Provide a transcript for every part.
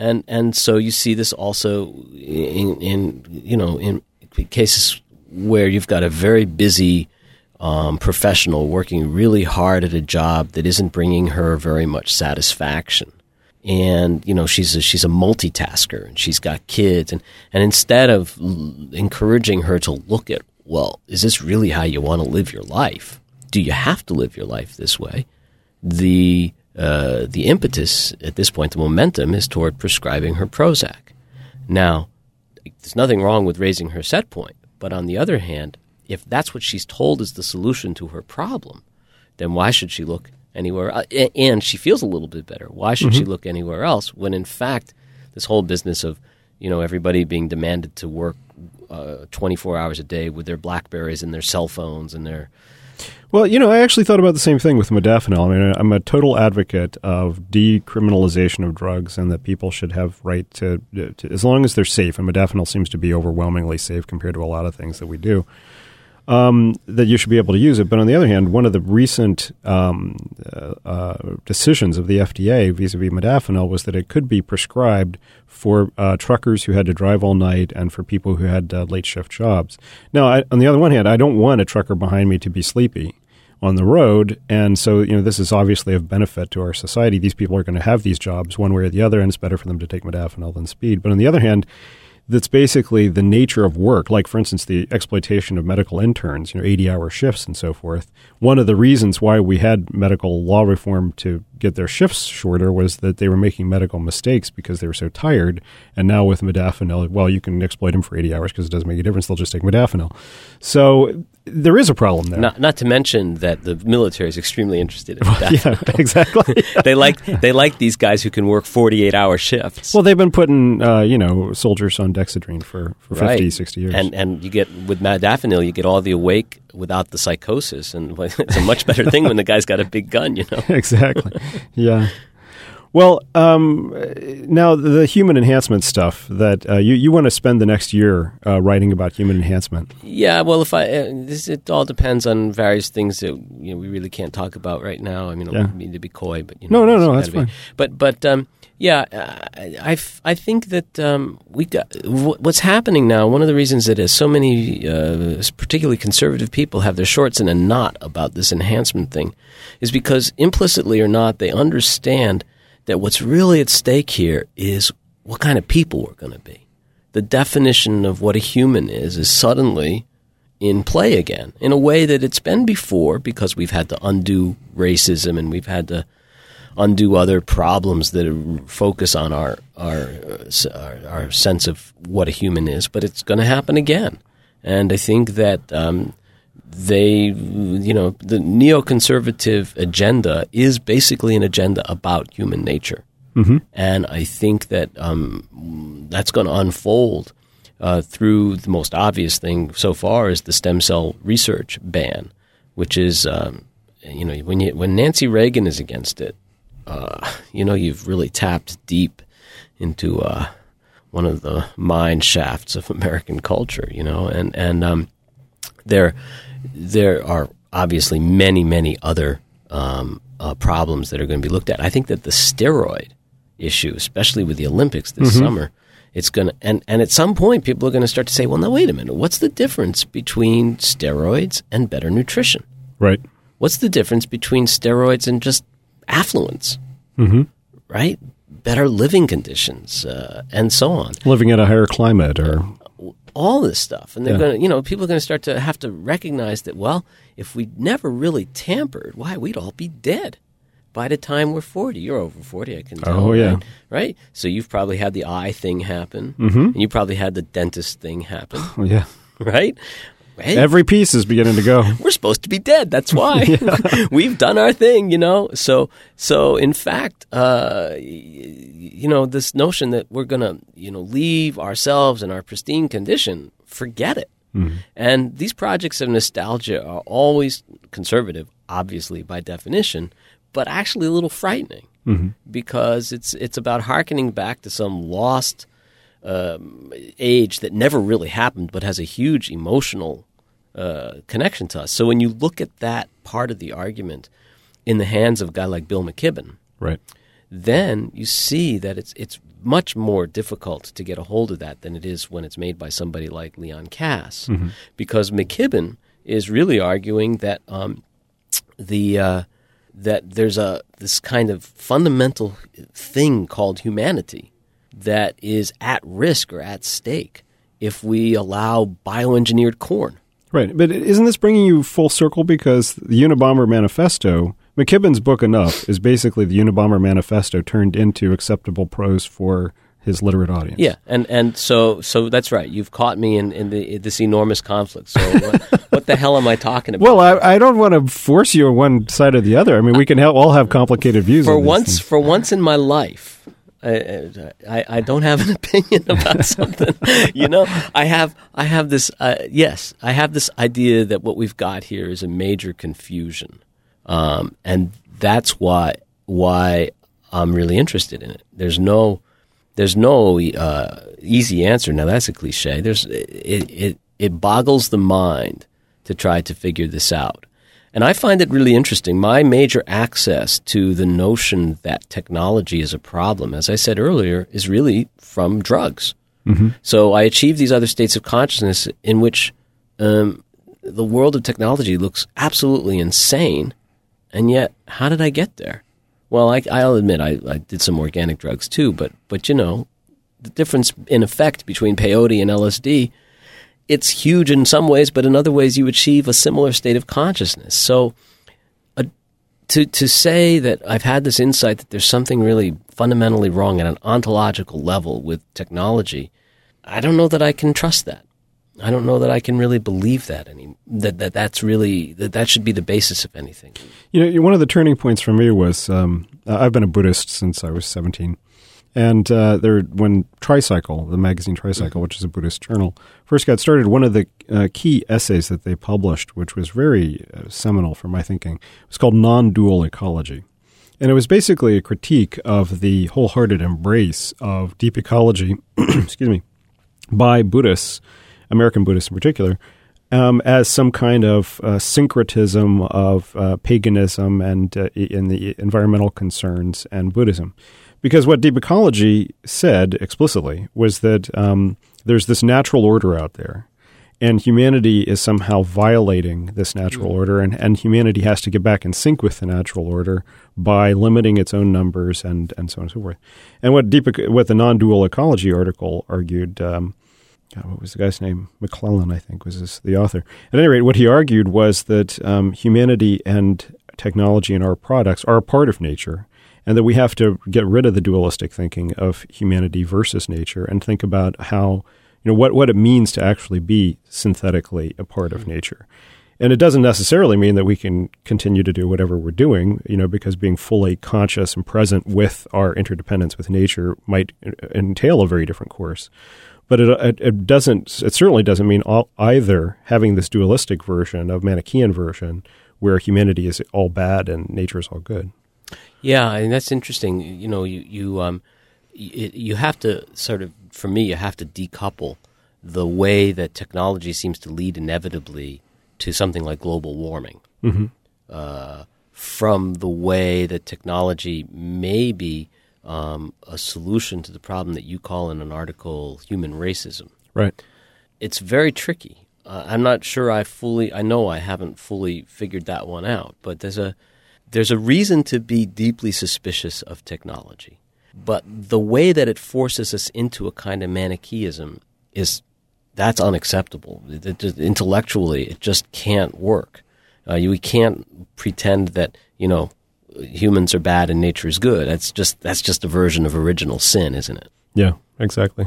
And so you see this also in cases where you've got a very busy professional working really hard at a job that isn't bringing her very much satisfaction. And, she's a multitasker, and she's got kids. And instead of encouraging her to look at, well, is this really how you want to live your life? Do you have to live your life this way? The impetus at this point, the momentum, is toward prescribing her Prozac. Now, there's nothing wrong with raising her set point. But on the other hand, if that's what she's told is the solution to her problem, then why should she look anywhere? And she feels a little bit better. Why should she look anywhere else when, in fact, this whole business of everybody being demanded to work 24 hours a day with their BlackBerries and their cell phones and their... Well, I actually thought about the same thing with modafinil. I mean, I'm a total advocate of decriminalization of drugs and that people should have right to as long as they're safe, and modafinil seems to be overwhelmingly safe compared to a lot of things that we do, that you should be able to use it. But on the other hand, one of the recent decisions of the FDA vis-a-vis modafinil was that it could be prescribed for truckers who had to drive all night and for people who had late shift jobs. Now, on the other one hand, I don't want a trucker behind me to be sleepy on the road. And so, this is obviously of benefit to our society. These people are going to have these jobs one way or the other, and it's better for them to take modafinil than speed. But on the other hand, that's basically the nature of work. Like, for instance, the exploitation of medical interns, 80-hour shifts and so forth. One of the reasons why we had medical law reform to get their shifts shorter was that they were making medical mistakes because they were so tired. And now with modafinil, well, you can exploit them for 80 hours because it doesn't make a difference. They'll just take modafinil. So there is a problem there. Not to mention that the military is extremely interested in modafinil. Yeah, exactly. They like these guys who can work 48-hour shifts. Well, they've been putting soldiers on dexedrine for 50, 60 years. And you get, with modafinil, you get all the awake without the psychosis, and it's a much better thing when the guy's got a big gun, Exactly. Yeah. Well, now the human enhancement stuff that you want to spend the next year writing about human enhancement. Yeah. Well, it all depends on various things that we really can't talk about right now. I mean, I don't mean to be coy, but no, that's fine. But I think that we got what's happening now. One of the reasons that so many, particularly conservative people, have their shorts in a knot about this enhancement thing, is because implicitly or not, they understand that what's really at stake here is what kind of people we're going to be. The definition of what a human is suddenly in play again in a way that it's been before, because we've had to undo racism and we've had to undo other problems that focus on our sense of what a human is. But it's going to happen again. And I think that the neoconservative agenda is basically an agenda about human nature. Mm-hmm. And I think that that's going to unfold through the most obvious thing so far is the stem cell research ban, which is, when Nancy Reagan is against it, you've really tapped deep into one of the mine shafts of American culture, and there are obviously many, many other problems that are going to be looked at. I think that the steroid issue, especially with the Olympics this summer, it's going to, and at some point people are going to start to say, well, now wait a minute, what's the difference between steroids and better nutrition? Right. What's the difference between steroids and just affluence? Right? Better living conditions, and so on. Living in a higher climate, or all this stuff. And they're going to, people are going to start to have to recognize that, well, if we never really tampered, we'd all be dead by the time we're 40. You're over 40, I can tell. Oh, yeah. Right? So you've probably had the eye thing happen, and you probably had the dentist thing happen. Oh, yeah. Right? Right? Every piece is beginning to go. We're supposed to be dead. That's why. We've done our thing, So in fact, this notion that we're going to, leave ourselves in our pristine condition, forget it. Mm-hmm. And these projects of nostalgia are always conservative, obviously by definition, but actually a little frightening because it's about hearkening back to some lost age that never really happened, but has a huge emotional connection to us. So when you look at that part of the argument in the hands of a guy like Bill McKibben, right, then you see that it's much more difficult to get a hold of that than it is when it's made by somebody like Leon Kass, because McKibben is really arguing that that there's this kind of fundamental thing called humanity that is at risk or at stake if we allow bioengineered corn. Right, but isn't this bringing you full circle, because the Unabomber Manifesto, McKibben's book Enough, is basically the Unabomber Manifesto turned into acceptable prose for his literate audience. Yeah, and so that's right. You've caught me in this enormous conflict. So what the hell am I talking about? Well, I don't want to force you on one side or the other. I mean, we can all have complicated views. For once in my life, I don't have an opinion about something. I have this. Yes, I have this idea that what we've got here is a major confusion, and that's why I'm really interested in it. There's no easy answer. Now that's a cliche. It boggles the mind to try to figure this out. And I find it really interesting. My major access to the notion that technology is a problem, as I said earlier, is really from drugs. Mm-hmm. So I achieve these other states of consciousness in which the world of technology looks absolutely insane. And yet, how did I get there? Well, I'll admit I did some organic drugs too, but the difference in effect between peyote and LSD, it's huge in some ways, but in other ways you achieve a similar state of consciousness. So to say that I've had this insight that there's something really fundamentally wrong at an ontological level with technology, I don't know that I can trust that. I don't know that I can really believe that that should be the basis of anything. One of the turning points for me was I've been a Buddhist since I was 17. And when Tricycle, the magazine Tricycle, which is a Buddhist journal, first got started, one of the key essays that they published, which was very seminal for my thinking, was called Non-Dual Ecology. And it was basically a critique of the wholehearted embrace of deep ecology excuse me, by Buddhists, American Buddhists in particular, as some kind of syncretism of paganism and in the environmental concerns and Buddhism. Because what deep ecology said explicitly was that there's this natural order out there, and humanity is somehow violating this natural order, and humanity has to get back in sync with the natural order by limiting its own numbers and so on and so forth. And what the non-dual ecology article argued, what was the guy's name? McClellan, I think, was the author. At any rate, what he argued was that humanity and technology and our products are a part of nature, and that we have to get rid of the dualistic thinking of humanity versus nature and think about how, what it means to actually be synthetically a part of nature. And it doesn't necessarily mean that we can continue to do whatever we're doing, because being fully conscious and present with our interdependence with nature might entail a very different course. But it certainly doesn't mean either having this dualistic version of Manichaean version where humanity is all bad and nature is all good. Yeah, and that's interesting. You have to for me, you have to decouple the way that technology seems to lead inevitably to something like global warming from the way that technology may be a solution to the problem that you call in an article human racism. Right. It's very tricky. I'm not sure I know I haven't fully figured that one out, but there's a reason to be deeply suspicious of technology. But the way that it forces us into a kind of Manichaeism that's unacceptable. Intellectually, it just can't work. We can't pretend that, humans are bad and nature is good. That's just a version of original sin, isn't it? Yeah, exactly.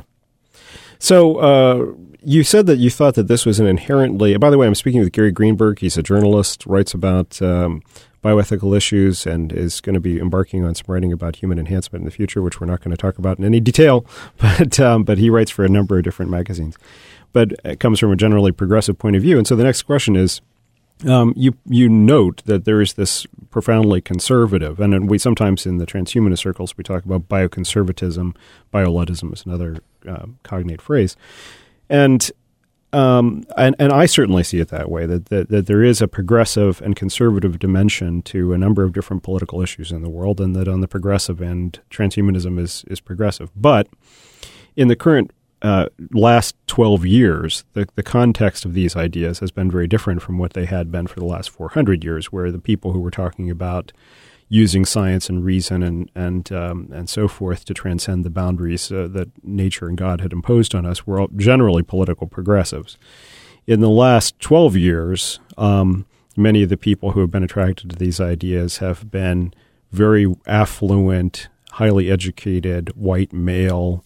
So you said that you thought that this was an inherently... By the way, I'm speaking with Gary Greenberg. He's a journalist, writes about bioethical issues, and is going to be embarking on some writing about human enhancement in the future, which we're not going to talk about in any detail, but he writes for a number of different magazines. But it comes from a generally progressive point of view. And so the next question is, you note that there is this profoundly conservative, and we sometimes in the transhumanist circles we talk about bioconservatism. Bioluddism is another cognate phrase. And and I certainly see it that way, that there is a progressive and conservative dimension to a number of different political issues in the world, and that on the progressive end, transhumanism is progressive. But in the current last 12 years, the context of these ideas has been very different from what they had been for the last 400 years, where the people who were talking about using science and reason and so forth to transcend the boundaries that nature and God had imposed on us were all generally political progressives. In the last 12 years, many of the people who have been attracted to these ideas have been very affluent, highly educated, white male,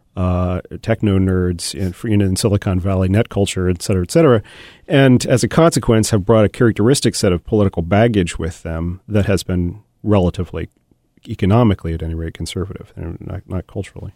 techno nerds in Silicon Valley, net culture, et cetera, and as a consequence have brought a characteristic set of political baggage with them that has been relatively, economically at any rate, conservative, and not culturally.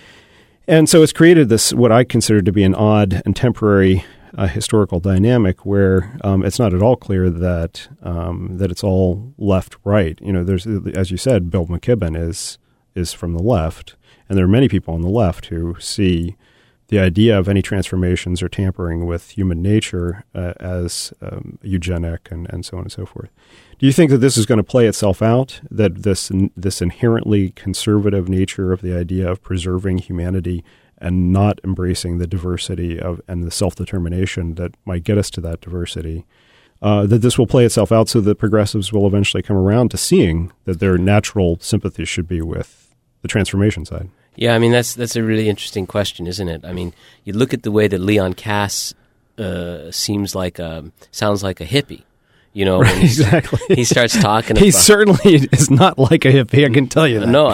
And so it's created this, what I consider to be an odd and temporary historical dynamic where it's not at all clear that it's all left-right. There's, as you said, Bill McKibben is from the left, and there are many people on the left who see the idea of any transformations or tampering with human nature as eugenic and so on and so forth. Do you think that this is going to play itself out, that this inherently conservative nature of the idea of preserving humanity and not embracing the diversity and the self-determination that might get us to that diversity, that this will play itself out so that progressives will eventually come around to seeing that their natural sympathy should be with the transformation side? Yeah, I mean, that's a really interesting question, isn't it? I mean, you look at the way that Leon Kass sounds like a hippie. Right, exactly. He starts talking about... He certainly is not like a hippie, I can tell you that. No,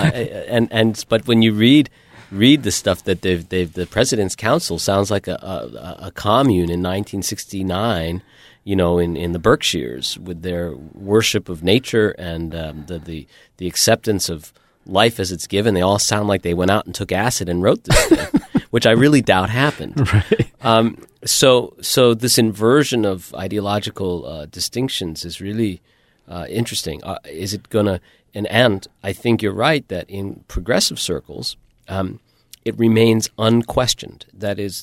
but when you read the stuff that the President's Council sounds like a commune in 1969, in the Berkshires with their worship of nature and the acceptance of life as it's given. They all sound like they went out and took acid and wrote this thing, which I really doubt happened. Right. So this inversion of ideological distinctions is really interesting. Is it going to? And I think you're right that in progressive circles, it remains unquestioned. That is,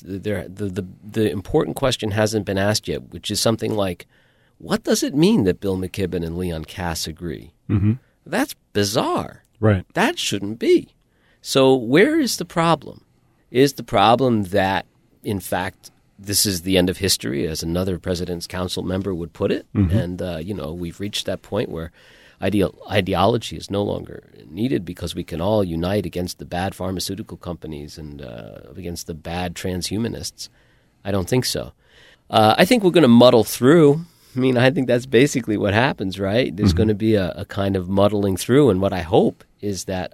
the important question hasn't been asked yet, which is something like, what does it mean that Bill McKibben and Leon Kass agree? Mm-hmm. That's bizarre. Right. That shouldn't be. So where is the problem? Is the problem that, in fact, this is the end of history, as another President's Council member would put it? Mm-hmm. And, we've reached that point where ideology is no longer needed because we can all unite against the bad pharmaceutical companies and against the bad transhumanists. I don't think so. I think we're going to muddle through. I mean, I think that's basically what happens, right? There's going to be a kind of muddling through, and what I hope is that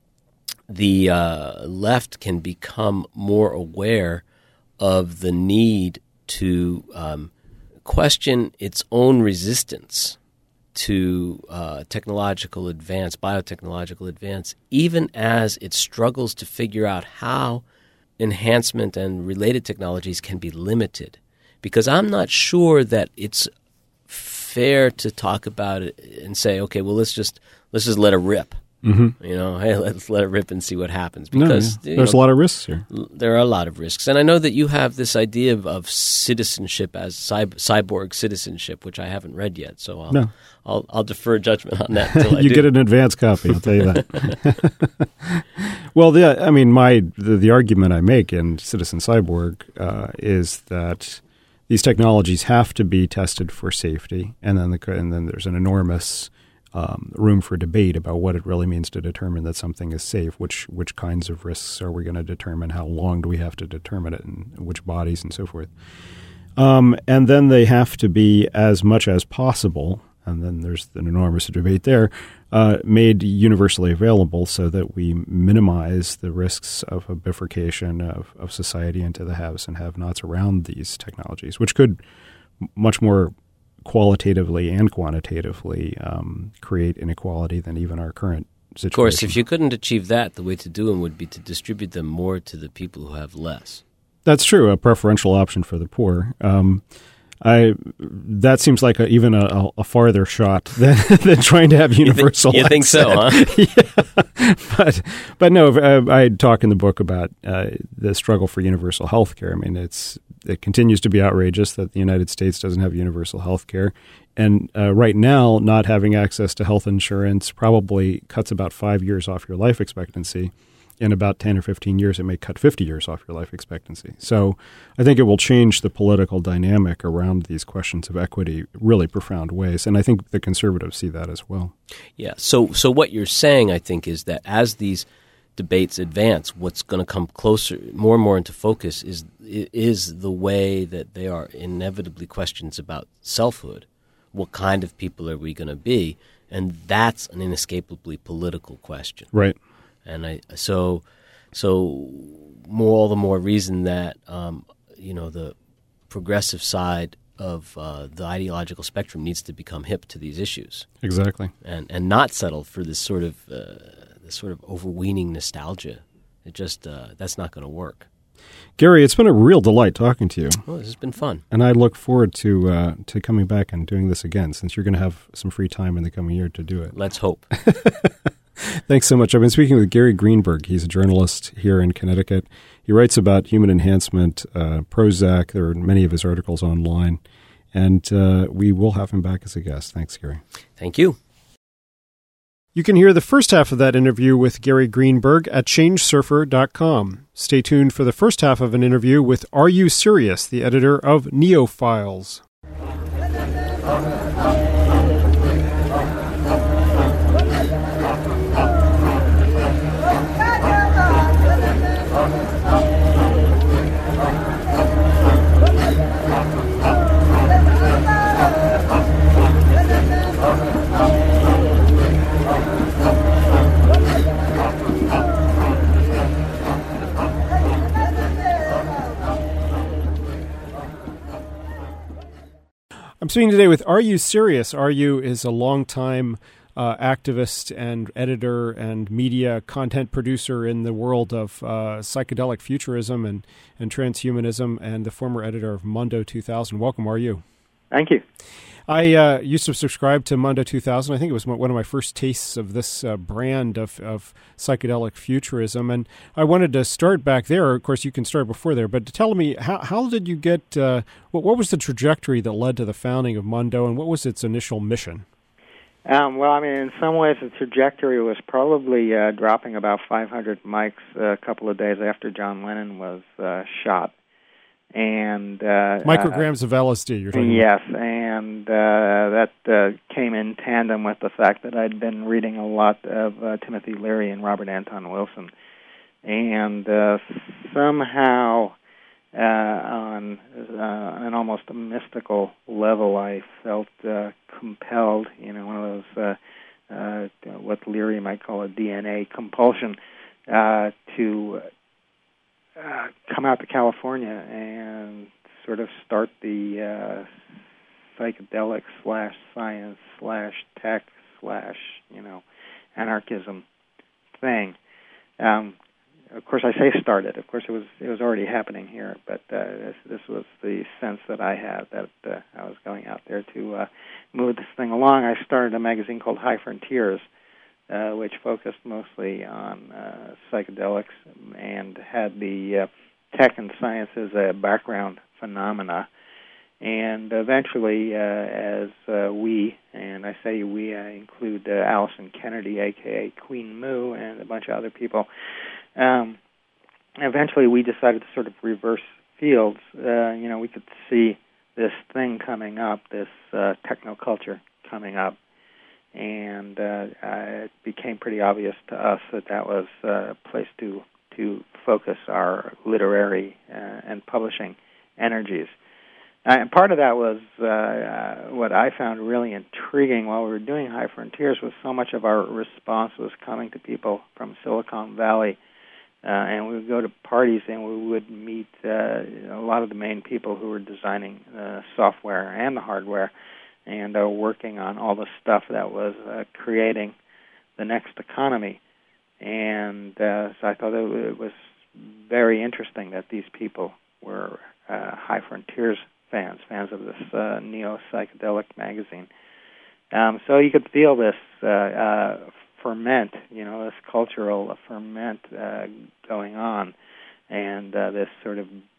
the left can become more aware of the need to question its own resistance to technological advance, biotechnological advance, even as it struggles to figure out how enhancement and related technologies can be limited. Because I'm not sure that it's fair to talk about it and say, okay, well, let's just let it rip. Mm-hmm. Hey, let's let it rip and see what happens. Because there's a lot of risks here. There are a lot of risks, and I know that you have this idea of citizenship as cyborg citizenship, which I haven't read yet. So I'll defer judgment on that until I you do. Get an advance copy. I'll tell you that. Well, the argument I make in Citizen Cyborg is that these technologies have to be tested for safety, and then there's an enormous room for debate about what it really means to determine that something is safe. Which kinds of risks are we going to determine? How long do we have to determine it, and which bodies, and so forth. And then they have to be, as much as possible, and then there's an enormous debate there, made universally available so that we minimize the risks of a bifurcation of society into the haves and have-nots around these technologies, which could much more qualitatively and quantitatively create inequality than even our current situation. Of course, if you couldn't achieve that, the way to do them would be to distribute them more to the people who have less. That's true, a preferential option for the poor. That seems like even a farther shot than trying to have universal access. You think so, huh? Yeah. But no, I talk in the book about the struggle for universal health care. I mean, it's It continues to be outrageous that the United States doesn't have universal health care. And right now, not having access to health insurance probably cuts about 5 years off your life expectancy. In about 10 or 15 years, it may cut 50 years off your life expectancy. So I think it will change the political dynamic around these questions of equity in really profound ways. And I think the conservatives see that as well. Yeah. So what you're saying, I think, is that as these debates advance, what's going to come closer, more and more into focus is the way that they are inevitably questions about selfhood. What kind of people are we going to be? And that's an inescapably political question. Right. And so all the more reason that the progressive side of the ideological spectrum needs to become hip to these issues. Exactly. And not settle for this sort of overweening nostalgia. It just that's not going to work. Gary, it's been a real delight talking to you. Well, this has been fun. And I look forward to coming back and doing this again, since you're going to have some free time in the coming year to do it. Let's hope. Thanks so much. I've been speaking with Gary Greenberg. He's a journalist here in Connecticut. He writes about human enhancement, Prozac. There are many of his articles online. And we will have him back as a guest. Thanks, Gary. Thank you. You can hear the first half of that interview with Gary Greenberg at changesurfer.com. Stay tuned for the first half of an interview with Are You Serious?, the editor of Neophiles. I'm speaking today with Are You Serious? Are You is a longtime activist and editor and media content producer in the world of psychedelic futurism and transhumanism, and the former editor of Mundo 2000. Welcome, Are You? Thank you. I used to subscribe to Mundo 2000. I think it was one of my first tastes of this brand of psychedelic futurism. And I wanted to start back there. Of course, you can start before there. But tell me, how did you get what was the trajectory that led to the founding of Mundo, and what was its initial mission? Well, I mean, in some ways, the trajectory was probably dropping about 500 mics a couple of days after John Lennon was shot. And micrograms of LSD, you're talking yes, about. And that came in tandem with the fact that I'd been reading a lot of Timothy Leary and Robert Anton Wilson. And somehow, on an almost a mystical level, I felt compelled, one of those, what Leary might call a DNA compulsion, to come out to California and sort of start the psychedelic /science/tech/ anarchism thing. Of course, I say started. Of course, it was already happening here, but this was the sense that I had that I was going out there to move this thing along. I started a magazine called High Frontiers, which focused mostly on psychedelics and had the tech and science as a background phenomena. And eventually, as we, and I say we, I include Allison Kennedy, a.k.a. Queen Moo, and a bunch of other people, eventually we decided to sort of reverse fields. We could see this thing coming up, this technoculture coming up, and it became pretty obvious to us that was a place to focus our literary and publishing energies. And part of that was what I found really intriguing while we were doing High Frontiers was so much of our response was coming to people from Silicon Valley. And we would go to parties and we would meet a lot of the main people who were designing the software and the hardware and working on all the stuff that was creating the next economy. And so I thought it was very interesting that these people were High Frontiers fans of this neo-psychedelic magazine. So you could feel this ferment, this cultural ferment going on, and this sort of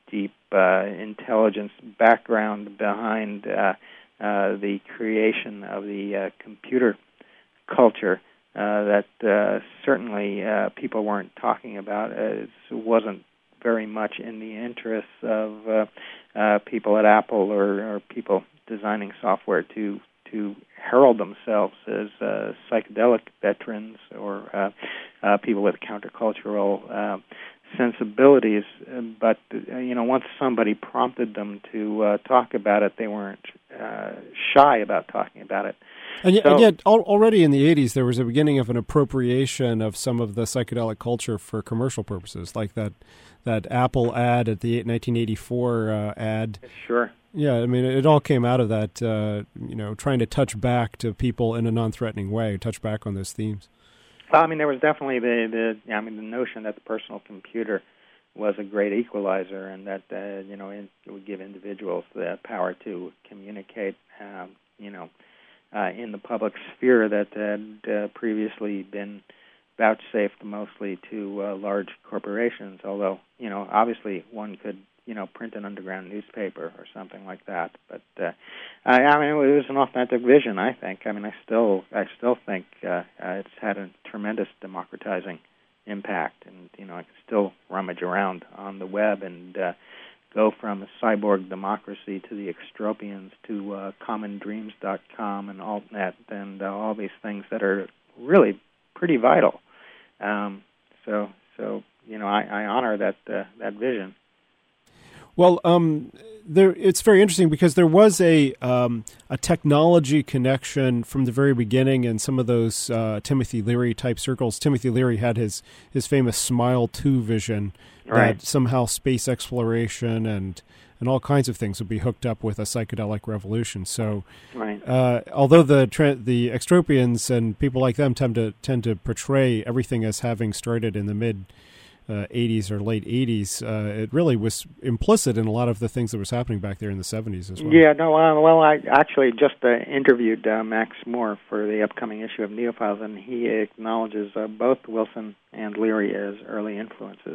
deep intelligence background behind the creation of the computer culture that certainly people weren't talking about. It wasn't very much in the interests of people at Apple or people designing software to herald themselves as psychedelic veterans or people with countercultural sensibilities. But once somebody prompted them to talk about it, they weren't shy about talking about it. And yet, already in the 80s, there was a beginning of an appropriation of some of the psychedelic culture for commercial purposes, like that Apple ad at the 1984 ad. Sure. Yeah, I mean, it all came out of that, trying to touch back to people in a non-threatening way, touch back on those themes. Well, I mean, there was definitely the notion that the personal computer was a great equalizer, and that it would give individuals the power to communicate, in the public sphere that had previously been vouchsafed mostly to large corporations. Although, obviously one could, print an underground newspaper or something like that. But it was an authentic vision, I think. I mean, I still think it's had a tremendous democratizing impact, and I can still rummage around on the web and go from a cyborg democracy to the extropians to commondreams.com and AltNet and all these things that are really pretty vital. So I honor that vision. Well, it's very interesting because there was a technology connection from the very beginning in some of those Timothy Leary type circles. Timothy Leary had his famous Smile 2 vision, right, that somehow space exploration and all kinds of things would be hooked up with a psychedelic revolution. So, right. Although the extropians and people like them tend to portray everything as having started in the mid 80s or late 80s, it really was implicit in a lot of the things that was happening back there in the 70s as well. Yeah, no, I actually just interviewed Max Moore for the upcoming issue of Neophiles, and he acknowledges both Wilson and Leary as early influences.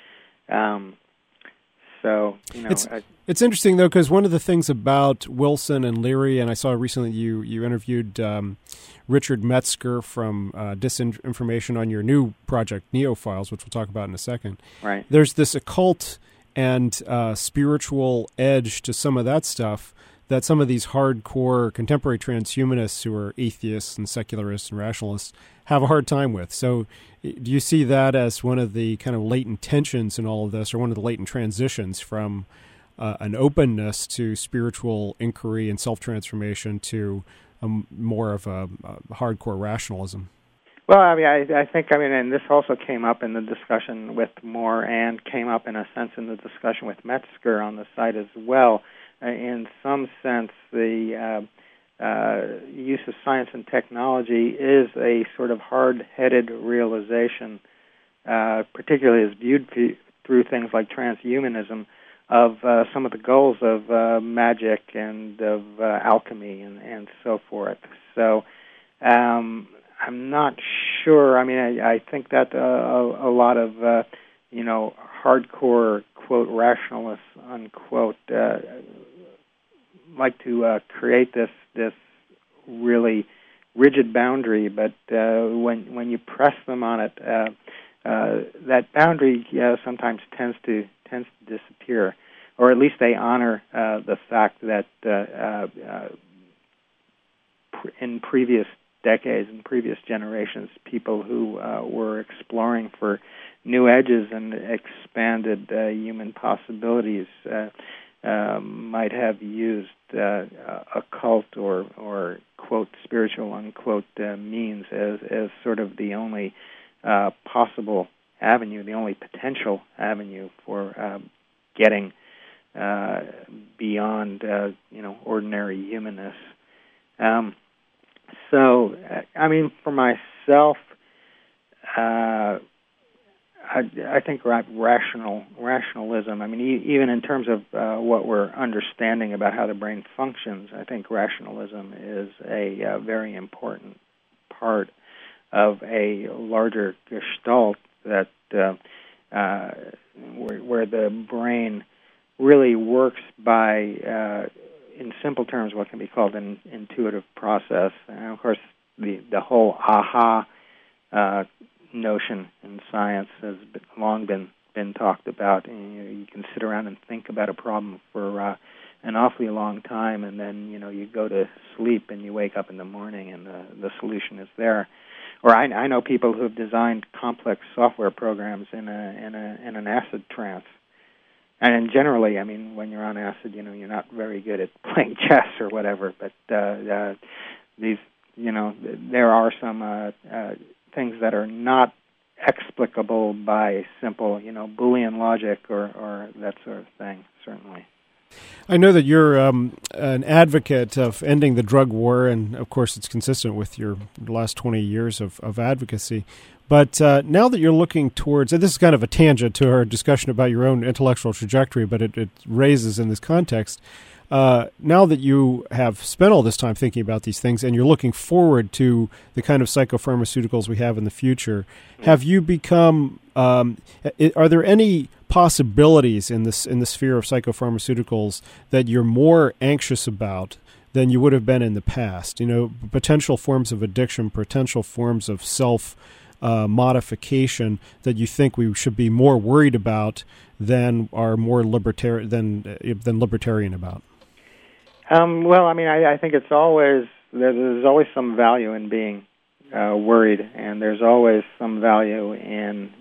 It's interesting, though, because one of the things about Wilson and Leary, and I saw recently you interviewed Richard Metzger from Disinformation on your new project, Neophiles, which we'll talk about in a second. Right. There's this occult and spiritual edge to some of that stuff that some of these hardcore contemporary transhumanists who are atheists and secularists and rationalists have a hard time with. So do you see that as one of the kind of latent tensions in all of this, or one of the latent transitions from an openness to spiritual inquiry and self-transformation to more of a hardcore rationalism? Well, I mean, I think, and this also came up in the discussion with Moore and came up in a sense in the discussion with Metzger on the site as well. In some sense, the use of science and technology is a sort of hard-headed realization, particularly as viewed through things like transhumanism, of some of the goals of magic and of alchemy and so forth. So I'm not sure. I mean, I think that a lot of hardcore, quote, rationalists, unquote, like to create this really rigid boundary, but when you press them on it, that boundary sometimes tends to disappear, or at least they honor the fact that in previous decades and previous generations, people who were exploring for new edges and expanded human possibilities might have used occult or quote spiritual unquote means as sort of the only possible avenue, the only potential avenue for getting beyond ordinary humanness. So, I mean, for myself, I think rationalism, I mean, even in terms of what we're understanding about how the brain functions, I think rationalism is a very important part of a larger gestalt that where the brain really works by, in simple terms, what can be called an intuitive process. And of course, the whole aha notion in science has long been talked about. And, you can sit around and think about a problem for an awfully long time, and then you go to sleep and you wake up in the morning and the solution is there. Or I know people who have designed complex software programs in an acid trance. And generally, I mean, when you're on acid, you're not very good at playing chess or whatever. But these, there are some things that are not explicable by simple, Boolean logic or that sort of thing. Certainly. I know that you're an advocate of ending the drug war, and of course it's consistent with your last 20 years of advocacy. But now that you're looking towards, and this is kind of a tangent to our discussion about your own intellectual trajectory, but it raises in this context, now that you have spent all this time thinking about these things and you're looking forward to the kind of psychopharmaceuticals we have in the future, have you become, are there any possibilities in the sphere of psychopharmaceuticals that you're more anxious about than you would have been in the past? Potential forms of addiction, potential forms of modification that you think we should be more worried about than are more libertarian about? Well, I mean, I think it's always there's always some value in being worried, and there's always some value in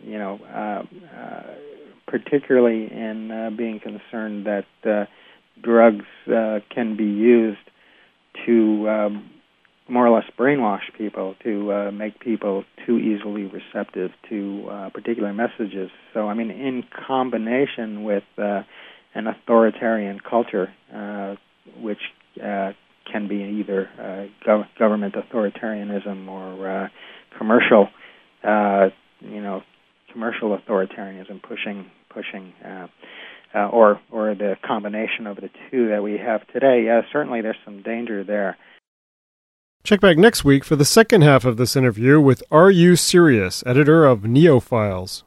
particularly in being concerned that drugs can be used to more or less brainwash people, to make people too easily receptive to particular messages. So, I mean, in combination with an authoritarian culture, which can be either government authoritarianism or commercial authoritarianism, pushing, or the combination of the two that we have today. Certainly, there's some danger there. Check back next week for the second half of this interview with Are You Serious?, editor of Neophiles.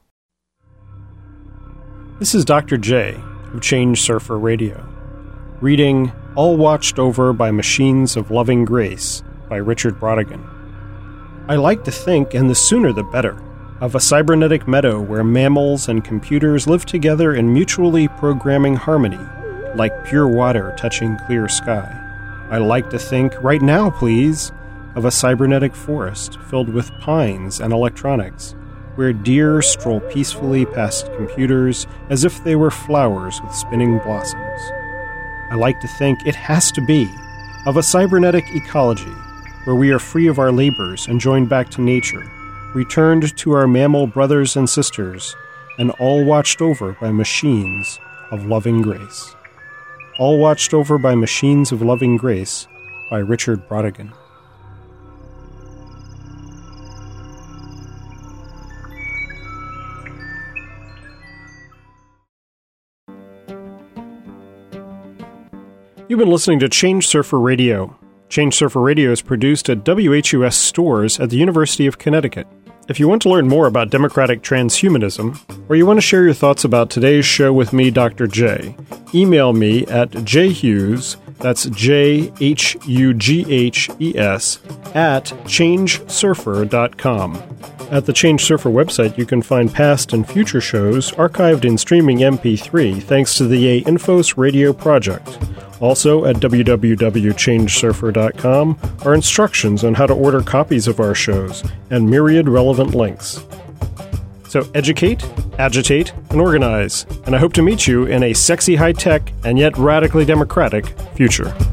This is Dr. J of Change Surfer Radio, reading All Watched Over by Machines of Loving Grace by Richard Brautigan. I like to think, and the sooner the better, of a cybernetic meadow where mammals and computers live together in mutually programming harmony, like pure water touching clear sky. I like to think, right now please, of a cybernetic forest filled with pines and electronics, where deer stroll peacefully past computers as if they were flowers with spinning blossoms. I like to think, it has to be, of a cybernetic ecology, where we are free of our labors and joined back to nature, returned to our mammal brothers and sisters, and all watched over by machines of loving grace. All Watched Over by Machines of Loving Grace by Richard Brautigan. You've been listening to Change Surfer Radio. Change Surfer Radio is produced at WHUS stores at the University of Connecticut. If you want to learn more about democratic transhumanism, or you want to share your thoughts about today's show with me, Dr. J, email me at jhughes, that's JHUGHES, at changesurfer.com. At the Change Surfer website, you can find past and future shows archived in streaming MP3 thanks to the Infos Radio Project. Also, at www.changesurfer.com are instructions on how to order copies of our shows and myriad relevant links. So educate, agitate, and organize, and I hope to meet you in a sexy high-tech and yet radically democratic future.